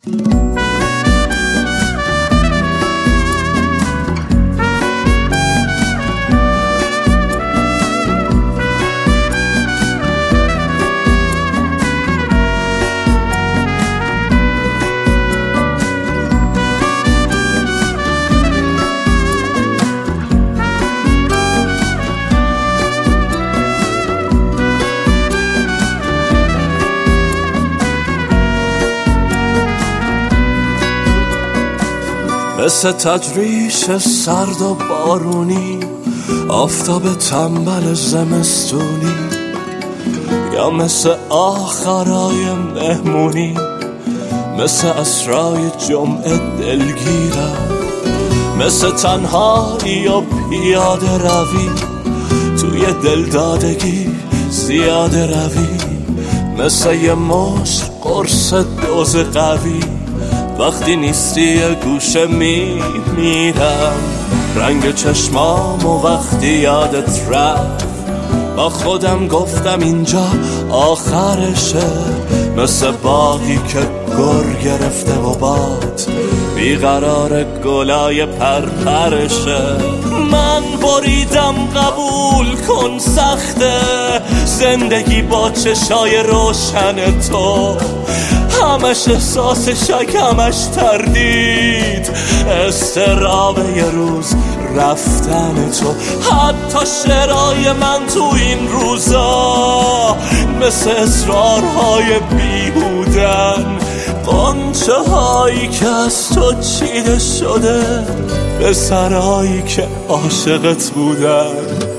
مثل تجریش سرد و بارونی، آفتاب تنبل زمستونی، یا مثل آخرای مهمونی، مثل اسرای جمعه دلگیرم، مثل تنهایی و پیاده روی توی دلدادگی زیاده روی، مثل یه مشت قرص دوز قوی وقتی نیستی یه گوشه میمیرم. رنگ چشمام و وقتی یادت رفت با خودم گفتم اینجا آخرشه، مثل باقی که گر گرفته و باد بیقرار گلای پرپرشه. من بریدم قبول کن سخته زندگی با چشای روشن تو، همش احساس شک همش تردید، استراب یه روز رفتن تو. حتی شعرهای من تو این روزا مثل اصرارهای بیهودن، قنچه هایی که از تو چیده شده به سرایی که عاشقت بودن.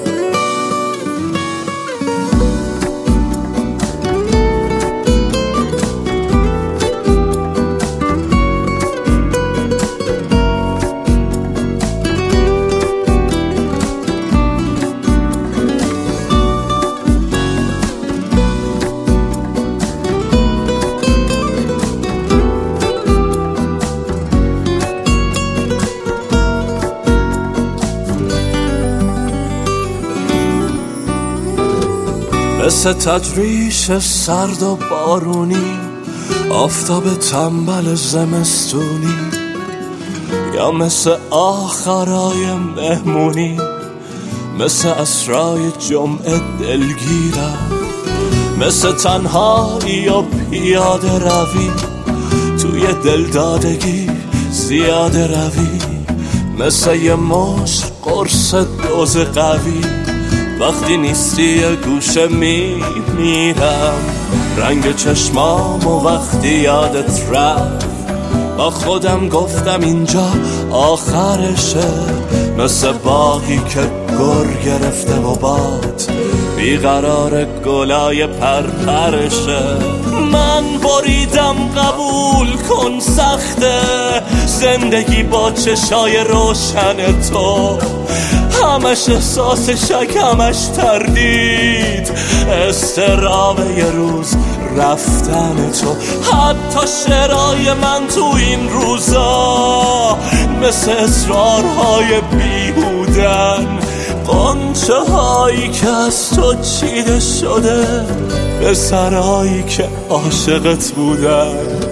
مثل تجریش سرد و بارونی، آفتاب تنبل زمستونی، یا مثل آخرای مهمونی، مثل اسرای جمعه دلگیرم، مثل تنهایی و پیاده روی توی دلدادگی زیاده روی، مثل یه مشت قرص دوز قوی وقتی نیستی یه گوشه میمیرم. رنگ چشمام و وقتی یادت رفت با خودم گفتم اینجا آخرشه، مثل باقی که گر گرفته و باد بیقرار گلای پرپرشه. من بریدم قبول کن سخته زندگی با چشای روشن تو، همش احساس شک همش تردید، استراب یه روز رفتن تو. حتی شعرهای من تو این روزا مثل اصرارهای بیهودن، قنچه هایی که از تو چیده شده به سرایی که عاشقت بودن.